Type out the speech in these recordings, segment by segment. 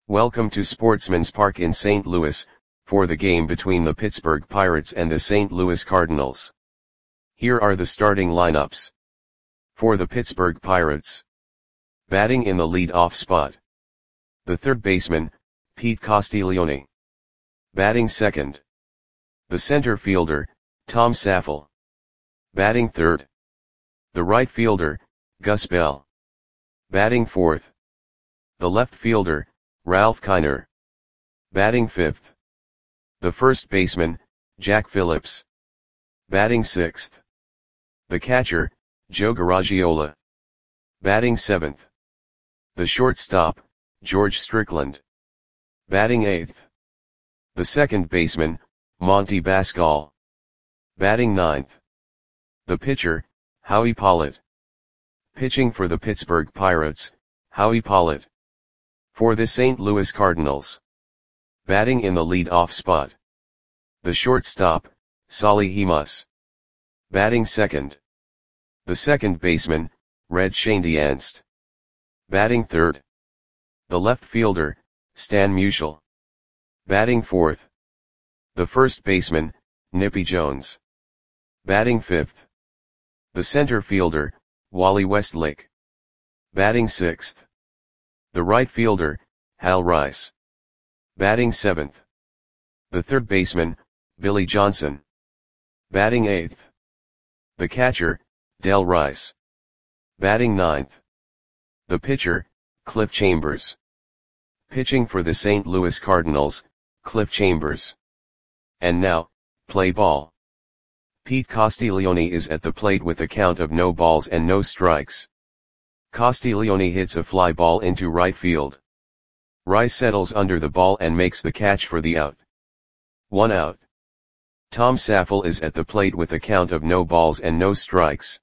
Welcome to Sportsman's Park in St. Louis, for the game between the Pittsburgh Pirates and the St. Louis Cardinals. Here are the starting lineups. For the Pittsburgh Pirates. Batting in the lead-off spot. The third baseman, Pete Castiglione. Batting second. The center fielder, Tom Saffel. Batting third. The right fielder, Gus Bell. Batting fourth. The left fielder, Ralph Kiner. Batting fifth. The first baseman, Jack Phillips. Batting sixth. The catcher, Joe Garagiola. Batting seventh. The shortstop, George Strickland. Batting eighth. The second baseman, Monty Bascal. Batting ninth. The pitcher, Howie Pollitt. Pitching for the Pittsburgh Pirates, Howie Pollitt. For the St. Louis Cardinals. Batting in the lead-off spot. The shortstop, Solly Hemus. Batting second. The second baseman, Red Schoendienst. Batting third. The left fielder, Stan Musial. Batting fourth. The first baseman, Nippy Jones. Batting fifth. The center fielder, Wally Westlake. Batting sixth. The right fielder, Hal Rice. Batting seventh. The third baseman, Billy Johnson. Batting eighth. The catcher, Del Rice. Batting ninth. The pitcher, Cliff Chambers. Pitching for the St. Louis Cardinals, Cliff Chambers. And now, play ball. Pete Castiglione is at the plate with a count of no balls and no strikes. Castiglione hits a fly ball into right field. Rice settles under the ball and makes the catch for the out. 1 out. Tom Saffel is at the plate with a count of no balls and no strikes.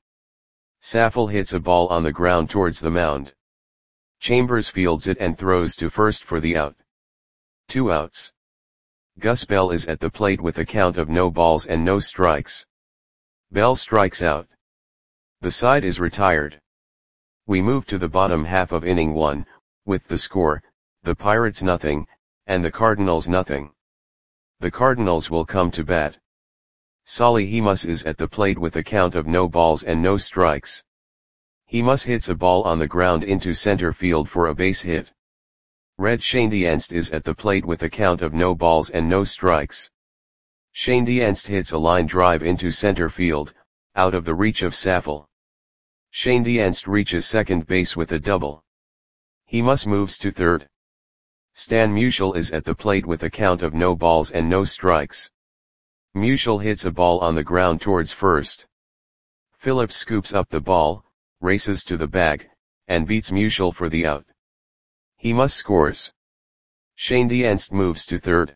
Saffel hits a ball on the ground towards the mound. Chambers fields it and throws to first for the out. 2 outs. Gus Bell is at the plate with a count of no balls and no strikes. Bell strikes out. The side is retired. We move to the bottom half of inning 1, with the score, the Pirates nothing, and the Cardinals nothing. The Cardinals will come to bat. Solly Hemus is at the plate with a count of no balls and no strikes. Hemus hits a ball on the ground into center field for a base hit. Red Schoendienst is at the plate with a count of no balls and no strikes. Schoendienst hits a line drive into center field, out of the reach of Saffel. Schoendienst reaches second base with a double. Hemus moves to third. Stan Musial is at the plate with a count of no balls and no strikes. Musial hits a ball on the ground towards first. Phillips scoops up the ball, races to the bag, and beats Musial for the out. Hemus scores. Schoendienst moves to third.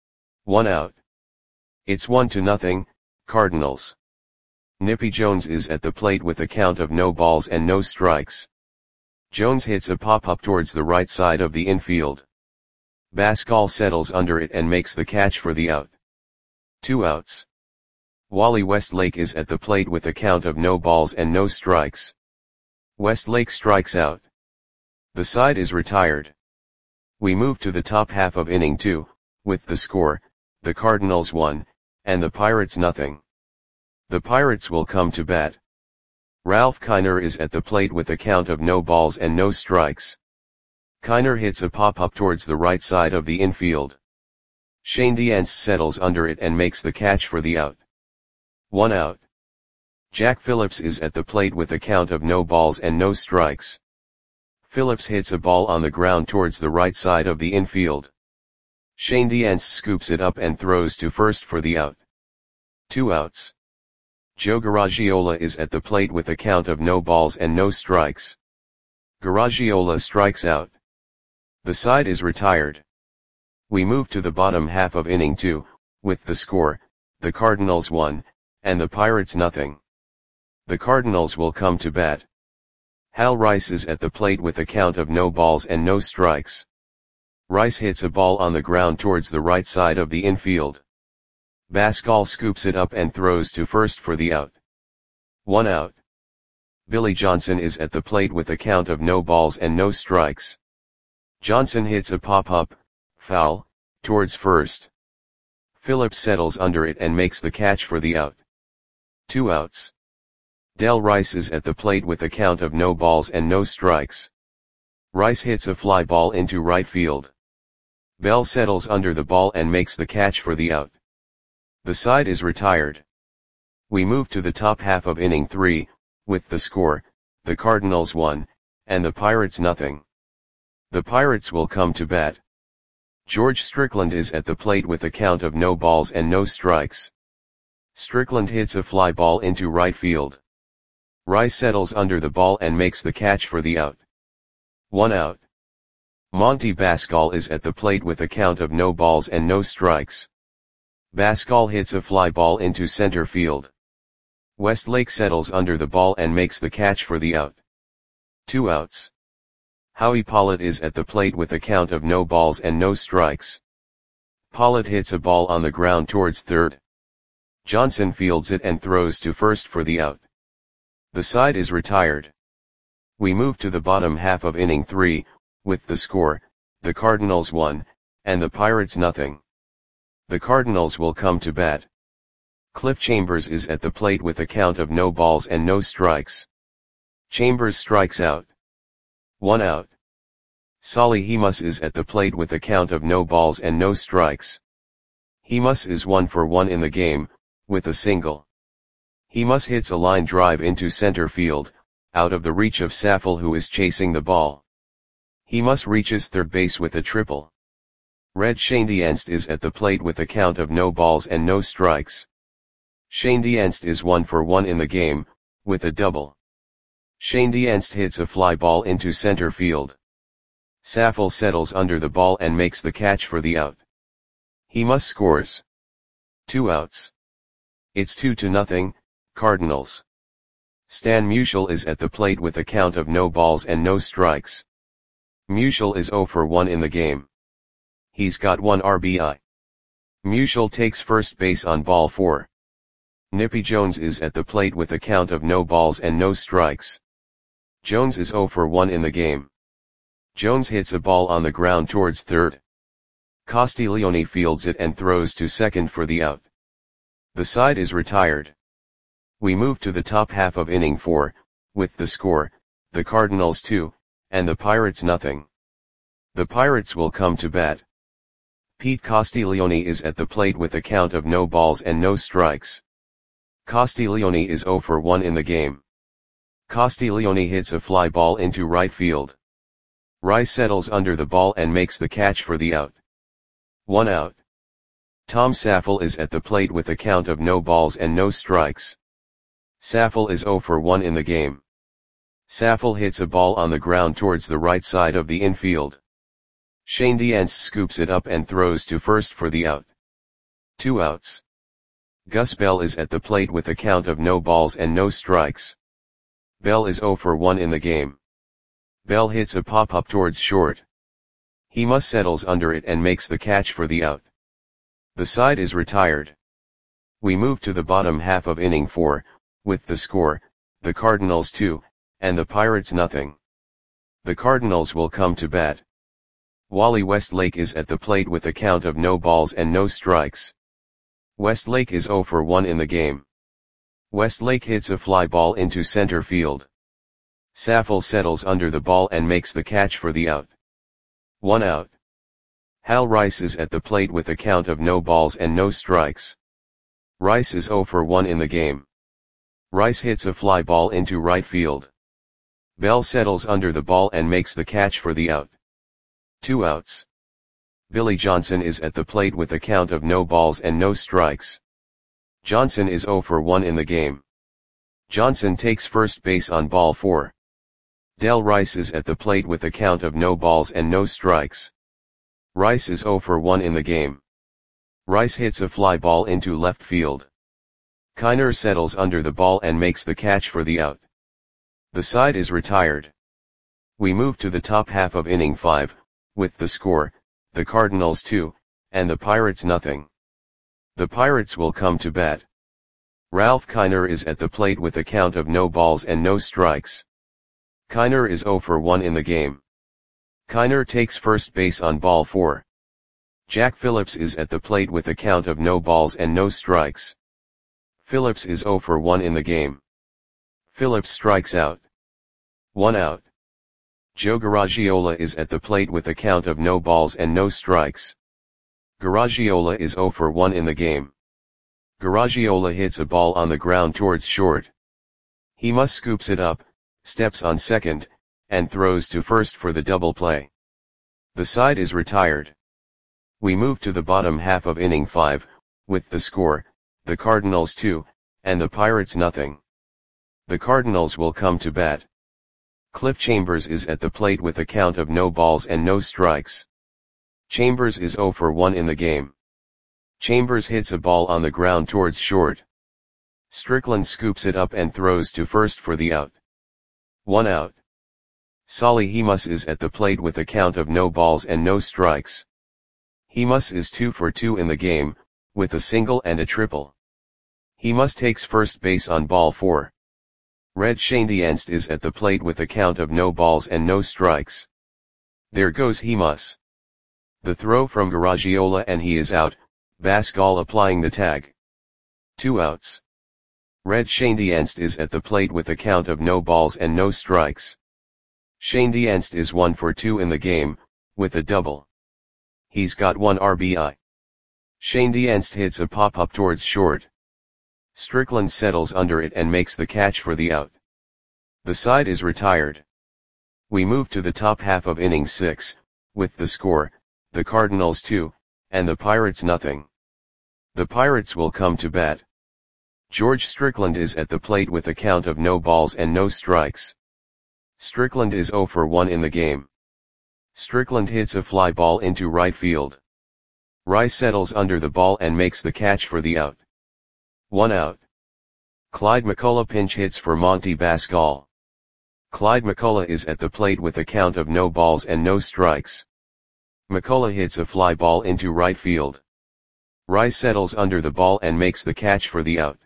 1 out. It's 1-0, Cardinals. Nippy Jones is at the plate with a count of no balls and no strikes. Jones hits a pop-up towards the right side of the infield. Bascal settles under it and makes the catch for the out. 2 outs. Wally Westlake is at the plate with a count of no balls and no strikes. Westlake strikes out. The side is retired. We move to the top half of inning 2, with the score, the Cardinals 1, and the Pirates nothing. The Pirates will come to bat. Ralph Kiner is at the plate with a count of no balls and no strikes. Kiner hits a pop-up towards the right side of the infield. Schoendienst settles under it and makes the catch for the out. 1 out. Jack Phillips is at the plate with a count of no balls and no strikes. Phillips hits a ball on the ground towards the right side of the infield. Schoendienst scoops it up and throws to first for the out. 2 outs. Joe Garagiola is at the plate with a count of no balls and no strikes. Garagiola strikes out. The side is retired. We move to the bottom half of inning 2, with the score, the Cardinals 1, and the Pirates nothing. The Cardinals will come to bat. Hal Rice is at the plate with a count of no balls and no strikes. Rice hits a ball on the ground towards the right side of the infield. Bascal scoops it up and throws to first for the out. 1 out. Billy Johnson is at the plate with a count of no balls and no strikes. Johnson hits a pop-up, foul, towards first. Phillips settles under it and makes the catch for the out. 2 outs. Del Rice is at the plate with a count of no balls and no strikes. Rice hits a fly ball into right field. Bell settles under the ball and makes the catch for the out. The side is retired. We move to the top half of inning 3, with the score, the Cardinals 1, and the Pirates nothing. The Pirates will come to bat. George Strickland is at the plate with a count of no balls and no strikes. Strickland hits a fly ball into right field. Rice settles under the ball and makes the catch for the out. 1 out. Monty Bascall is at the plate with a count of no balls and no strikes. Bascall hits a fly ball into center field. Westlake settles under the ball and makes the catch for the out. 2 outs. Howie Pollitt is at the plate with a count of no balls and no strikes. Pollitt hits a ball on the ground towards third. Johnson fields it and throws to first for the out. The side is retired. We move to the bottom half of inning 3, with the score, the Cardinals 1, and the Pirates nothing. The Cardinals will come to bat. Cliff Chambers is at the plate with a count of no balls and no strikes. Chambers strikes out. 1 out. Solly Hemus is at the plate with a count of no balls and no strikes. Hemus is 1 for 1 in the game, with a single. Hemus hits a line drive into center field, out of the reach of Saffold who is chasing the ball. Hemus reaches third base with a triple. Red Schoendienst is at the plate with a count of no balls and no strikes. Schoendienst is 1 for 1 in the game, with a double. Schoendienst hits a fly ball into center field. Saffold settles under the ball and makes the catch for the out. Hemus scores. 2 outs. It's 2-0, Cardinals. Stan Musial is at the plate with a count of no balls and no strikes. Musial is 0 for 1 in the game. He's got 1 RBI. Musial takes first base on ball 4. Nippy Jones is at the plate with a count of no balls and no strikes. Jones is 0 for 1 in the game. Jones hits a ball on the ground towards third. Castiglione fields it and throws to second for the out. The side is retired. We move to the top half of inning 4, with the score, the Cardinals 2, and the Pirates nothing. The Pirates will come to bat. Pete Castiglione is at the plate with a count of no balls and no strikes. Castiglione is 0 for 1 in the game. Castiglione hits a fly ball into right field. Rice settles under the ball and makes the catch for the out. 1 out. Tom Saffold is at the plate with a count of no balls and no strikes. Saffold is 0 for 1 in the game. Saffold hits a ball on the ground towards the right side of the infield. Schoendienst scoops it up and throws to first for the out. 2 outs. Gus Bell is at the plate with a count of no balls and no strikes. Bell is 0 for 1 in the game. Bell hits a pop-up towards short. Hemus settles under it and makes the catch for the out. The side is retired. We move to the bottom half of inning 4, with the score, the Cardinals 2, and the Pirates nothing. The Cardinals will come to bat. Wally Westlake is at the plate with a count of no balls and no strikes. Westlake is 0 for 1 in the game. Westlake hits a fly ball into center field. Saffold settles under the ball and makes the catch for the out. 1 out. Hal Rice is at the plate with a count of no balls and no strikes. Rice is 0 for 1 in the game. Rice hits a fly ball into right field. Bell settles under the ball and makes the catch for the out. 2 outs. Billy Johnson is at the plate with a count of no balls and no strikes. Johnson is 0 for 1 in the game. Johnson takes first base on ball 4. Del Rice is at the plate with a count of no balls and no strikes. Rice is 0 for 1 in the game. Rice hits a fly ball into left field. Kiner settles under the ball and makes the catch for the out. The side is retired. We move to the top half of inning 5, with the score, the Cardinals 2, and the Pirates nothing. The Pirates will come to bat. Ralph Kiner is at the plate with a count of no balls and no strikes. Kiner is 0 for 1 in the game. Kiner takes first base on ball 4. Jack Phillips is at the plate with a count of no balls and no strikes. Phillips is 0 for 1 in the game. Phillips strikes out. 1 out. Joe Garagiola is at the plate with a count of no balls and no strikes. Garagiola is 0 for 1 in the game. Garagiola hits a ball on the ground towards short. He must scoops it up, steps on second, and throws to first for the double play. The side is retired. We move to the bottom half of inning 5, with the score, the Cardinals 2, and the Pirates nothing. The Cardinals will come to bat. Cliff Chambers is at the plate with a count of no balls and no strikes. Chambers is 0 for 1 in the game. Chambers hits a ball on the ground towards short. Strickland scoops it up and throws to first for the out. 1 out. Solly Hemus is at the plate with a count of no balls and no strikes. Hemus is 2 for 2 in the game, with a single and a triple. Hemus takes first base on ball 4. Red Schoendienst is at the plate with a count of no balls and no strikes. There goes Hemus. The throw from Garagiola and he is out, Bascal applying the tag. 2 outs. Red Schoendienst is at the plate with a count of no balls and no strikes. Schoendienst is 1 for 2 in the game, with a double. He's got 1 RBI. Schoendienst hits a pop-up towards short. Strickland settles under it and makes the catch for the out. The side is retired. We move to the top half of inning 6, with the score, the Cardinals 2, and the Pirates nothing. The Pirates will come to bat. George Strickland is at the plate with a count of no balls and no strikes. Strickland is 0 for 1 in the game. Strickland hits a fly ball into right field. Rice settles under the ball and makes the catch for the out. 1 out. Clyde McCullough pinch hits for Monty Bascal. Clyde McCullough is at the plate with a count of no balls and no strikes. McCullough hits a fly ball into right field. Rice settles under the ball and makes the catch for the out.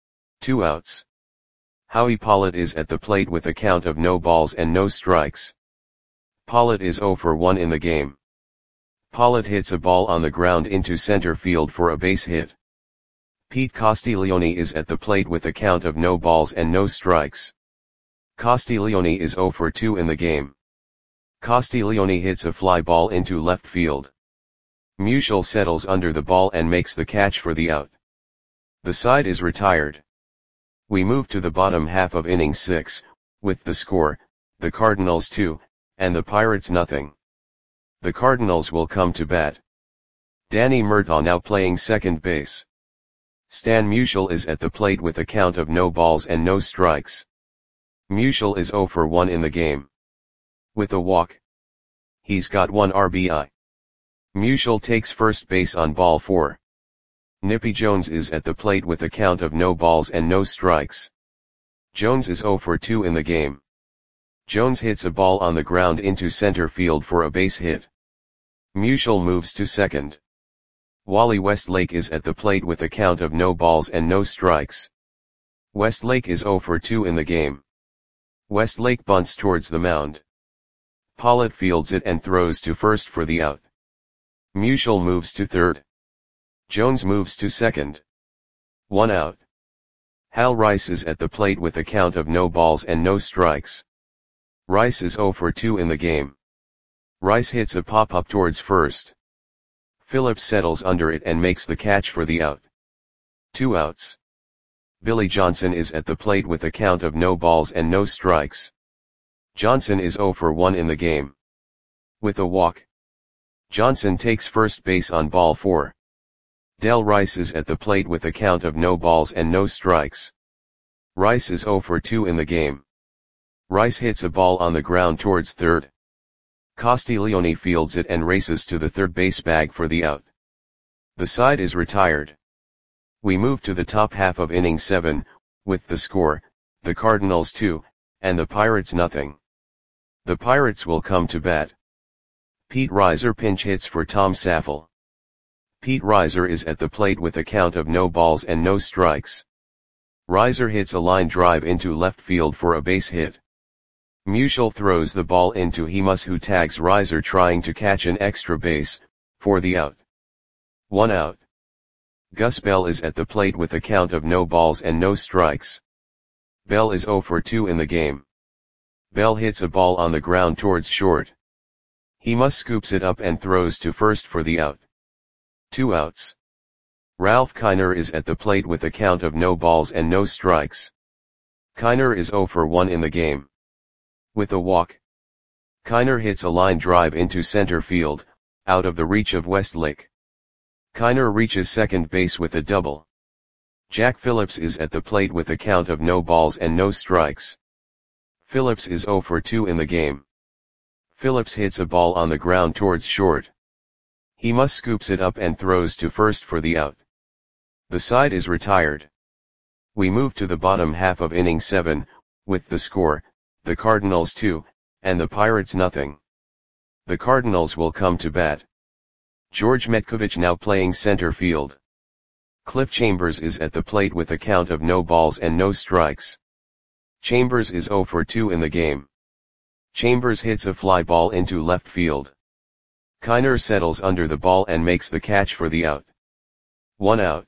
2 outs. Howie Pollitt is at the plate with a count of no balls and no strikes. Pollitt is 0 for 1 in the game. Pollitt hits a ball on the ground into center field for a base hit. Pete Castiglione is at the plate with a count of no balls and no strikes. Castiglione is 0 for 2 in the game. Castiglione hits a fly ball into left field. Musial settles under the ball and makes the catch for the out. The side is retired. We move to the bottom half of inning 6, with the score, the Cardinals 2, and the Pirates nothing. The Cardinals will come to bat. Danny Murtaugh now playing second base. Stan Musial is at the plate with a count of no balls and no strikes. Musial is 0 for 1 in the game. With a walk. He's got 1 RBI. Musial takes first base on ball 4. Nippy Jones is at the plate with a count of no balls and no strikes. Jones is 0 for 2 in the game. Jones hits a ball on the ground into center field for a base hit. Musial moves to second. Wally Westlake is at the plate with a count of no balls and no strikes. Westlake is 0 for 2 in the game. Westlake bunts towards the mound. Pollitt fields it and throws to first for the out. Musial moves to third. Jones moves to second. 1 out. Hal Rice is at the plate with a count of no balls and no strikes. Rice is 0 for 2 in the game. Rice hits a pop-up towards first. Phillips settles under it and makes the catch for the out. 2 outs. Billy Johnson is at the plate with a count of no balls and no strikes. Johnson is 0 for 1 in the game. With a walk. Johnson takes first base on ball 4. Del Rice is at the plate with a count of no balls and no strikes. Rice is 0 for 2 in the game. Rice hits a ball on the ground towards third. Castiglione fields it and races to the third base bag for the out. The side is retired. We move to the top half of inning 7, with the score, the Cardinals 2, and the Pirates nothing. The Pirates will come to bat. Pete Reiser pinch hits for Tom Saffel. Pete Reiser is at the plate with a count of no balls and no strikes. Reiser hits a line drive into left field for a base hit. Musial throws the ball into Hemus, who tags Riser trying to catch an extra base, for the out. 1 out. Gus Bell is at the plate with a count of no balls and no strikes. Bell is 0 for 2 in the game. Bell hits a ball on the ground towards short. Hemus scoops it up and throws to first for the out. 2 outs. Ralph Kiner is at the plate with a count of no balls and no strikes. Kiner is 0 for 1 in the game. With a walk, Kiner hits a line drive into center field, out of the reach of Westlake. Kiner reaches second base with a double. Jack Phillips is at the plate with a count of no balls and no strikes. Phillips is 0 for 2 in the game. Phillips hits a ball on the ground towards short. Hemus scoops it up and throws to first for the out. The side is retired. We move to the bottom half of inning 7, with the score, the Cardinals 2, and the Pirates nothing. The Cardinals will come to bat. George Metkovich now playing center field. Cliff Chambers is at the plate with a count of no balls and no strikes. Chambers is 0 for 2 in the game. Chambers hits a fly ball into left field. Kiner settles under the ball and makes the catch for the out. 1 out.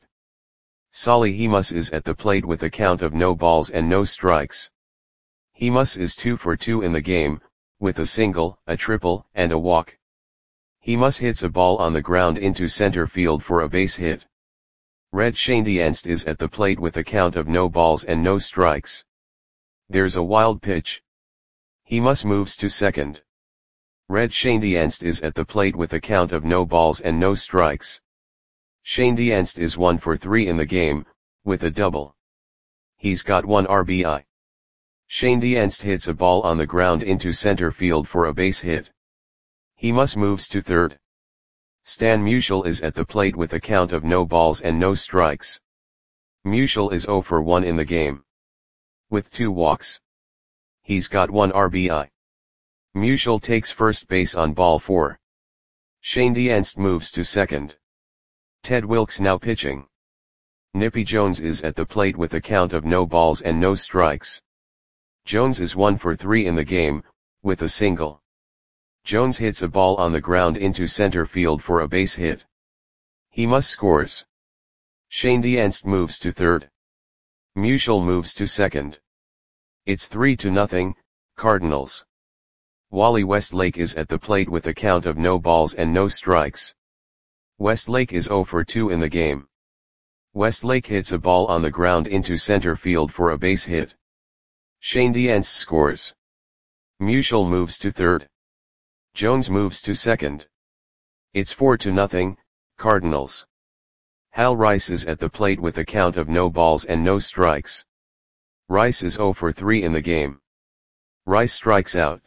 Solly Hemus is at the plate with a count of no balls and no strikes. Hemus is 2 for 2 in the game, with a single, a triple, and a walk. Hemus hits a ball on the ground into center field for a base hit. Red Schoendienst is at the plate with a count of no balls and no strikes. There's a wild pitch. Hemus moves to second. Red Schoendienst is at the plate with a count of no balls and no strikes. Schoendienst is 1 for 3 in the game, with a double. He's got 1 RBI. Schoendienst hits a ball on the ground into center field for a base hit. Hemus moves to third. Stan Musial is at the plate with a count of no balls and no strikes. Musial is 0 for 1 in the game. With 2 walks. He's got 1 RBI. Musial takes first base on ball 4. Schoendienst moves to second. Ted Wilkes now pitching. Nippy Jones is at the plate with a count of no balls and no strikes. Jones is 1 for 3 in the game, with a single. Jones hits a ball on the ground into center field for a base hit. Hemus scores. Schoendienst moves to third. Musial moves to second. It's 3-0, Cardinals. Wally Westlake is at the plate with a count of no balls and no strikes. Westlake is 0 for 2 in the game. Westlake hits a ball on the ground into center field for a base hit. Schoendienst scores. Musial moves to third. Jones moves to second. It's 4-0, Cardinals. Hal Rice is at the plate with a count of no balls and no strikes. Rice is 0 for 3 in the game. Rice strikes out.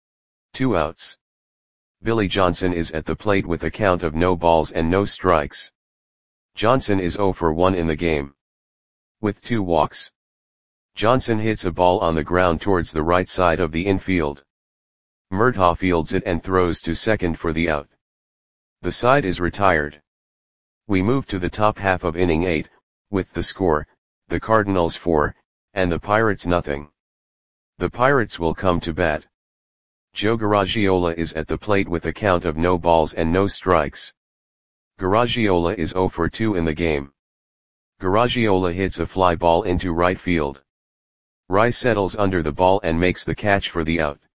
2 outs. Billy Johnson is at the plate with a count of no balls and no strikes. Johnson is 0 for 1 in the game. With 2 walks. Johnson hits a ball on the ground towards the right side of the infield. Murtaugh fields it and throws to second for the out. The side is retired. We move to the top half of inning 8, with the score, the Cardinals 4, and the Pirates nothing. The Pirates will come to bat. Joe Garagiola is at the plate with a count of no balls and no strikes. Garagiola is 0 for 2 in the game. Garagiola hits a fly ball into right field. Rice settles under the ball and makes the catch for the out.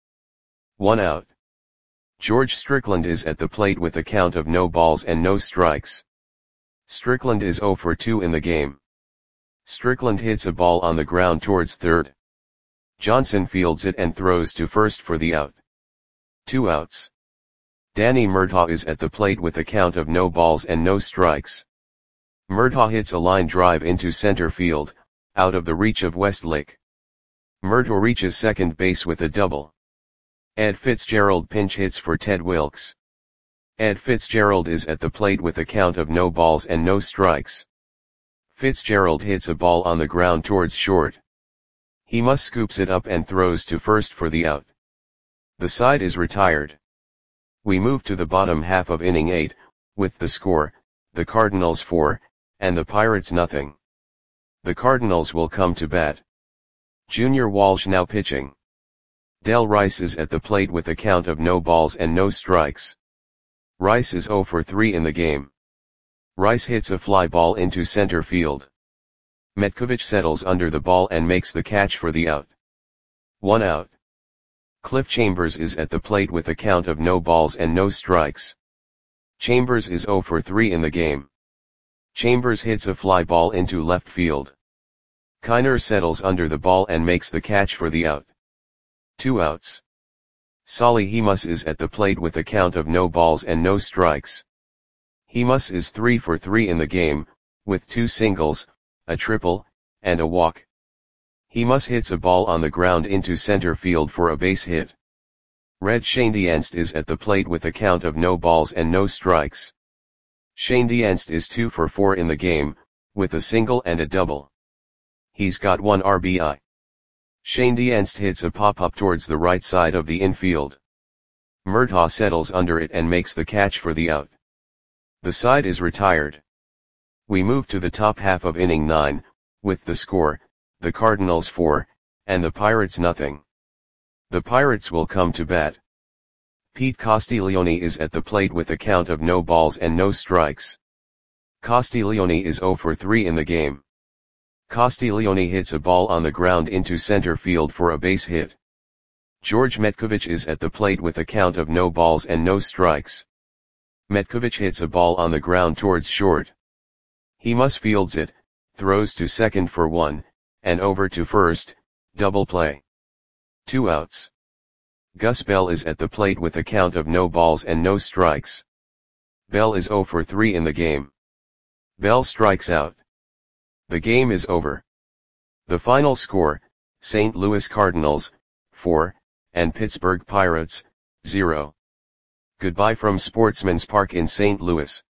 1 out. George Strickland is at the plate with a count of no balls and no strikes. Strickland is 0 for 2 in the game. Strickland hits a ball on the ground towards third. Johnson fields it and throws to first for the out. 2 outs. Danny Murtaugh is at the plate with a count of no balls and no strikes. Murtaugh hits a line drive into center field, out of the reach of Westlake. Murtaugh reaches second base with a double. Ed Fitzgerald pinch hits for Ted Wilkes. Ed Fitzgerald is at the plate with a count of no balls and no strikes. Fitzgerald hits a ball on the ground towards short. Hemus scoops it up and throws to first for the out. The side is retired. We move to the bottom half of inning 8, with the score, the Cardinals 4, and the Pirates nothing. The Cardinals will come to bat. Junior Walsh now pitching. Del Rice is at the plate with a count of no balls and no strikes. Rice is 0 for 3 in the game. Rice hits a fly ball into center field. Metkovic settles under the ball and makes the catch for the out. 1 out. Cliff Chambers is at the plate with a count of no balls and no strikes. Chambers is 0 for 3 in the game. Chambers hits a fly ball into left field. Kiner settles under the ball and makes the catch for the out. 2 outs. Solly Hemus is at the plate with a count of no balls and no strikes. Hemus is 3 for 3 in the game, with 2 singles, a triple, and a walk. Hemus hits a ball on the ground into center field for a base hit. Red Schoendienst is at the plate with a count of no balls and no strikes. Schoendienst is 2 for 4 in the game, with a single and a double. He's got 1 RBI. Schoendienst hits a pop-up towards the right side of the infield. Murtaugh settles under it and makes the catch for the out. The side is retired. We move to the top half of inning 9, with the score, the Cardinals 4, and the Pirates nothing. The Pirates will come to bat. Pete Castiglione is at the plate with a count of no balls and no strikes. Castiglione is 0 for 3 in the game. Castiglione hits a ball on the ground into center field for a base hit. George Metkovic is at the plate with a count of no balls and no strikes. Metkovic hits a ball on the ground towards short. Hemus fields it, throws to second for 1, and over to first, double play. 2 outs. Gus Bell is at the plate with a count of no balls and no strikes. Bell is 0 for 3 in the game. Bell strikes out. The game is over. The final score, St. Louis Cardinals, 4, and Pittsburgh Pirates, 0. Goodbye from Sportsman's Park in St. Louis.